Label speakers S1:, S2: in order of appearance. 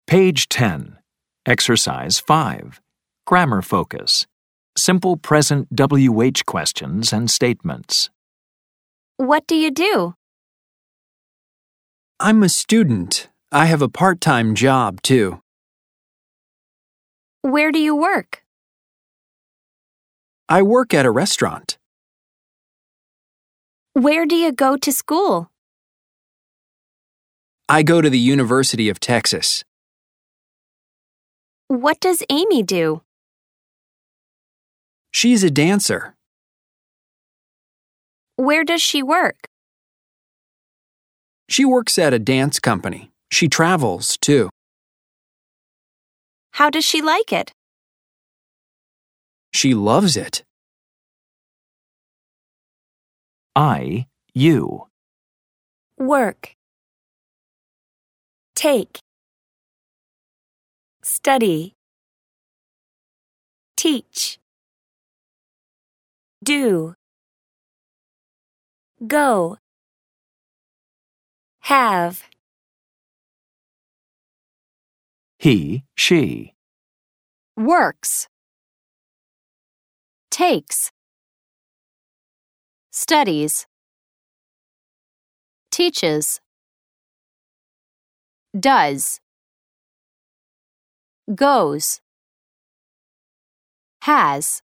S1: Page 10. Exercise 5. Grammar focus. Simple present WH questions and statements.
S2: What do you do?
S3: I'm a student. I have a part-time job, too.
S2: Where do you work?
S3: I work at a restaurant.
S2: Where do you go to school?
S3: I go to the University of Texas.
S2: What does Amy do?
S3: She's a dancer.
S2: Where does she work?
S3: She works at a dance company. She travels, too.
S2: How does she like it?
S3: She loves it.
S1: You.
S2: Work. Take. Study. Teach. Do. Go. Have.
S1: He, she.
S2: Works. Takes. Studies. Teaches. Does. Goes. Has.